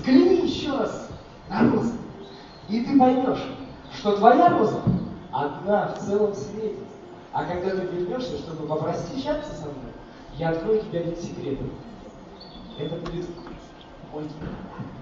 взгляни еще раз на розы, и ты поймешь, что твоя роза одна в целом свете. А когда ты вернешься, чтобы попрощаться со мной, я открою тебе один секрет. Это будет мой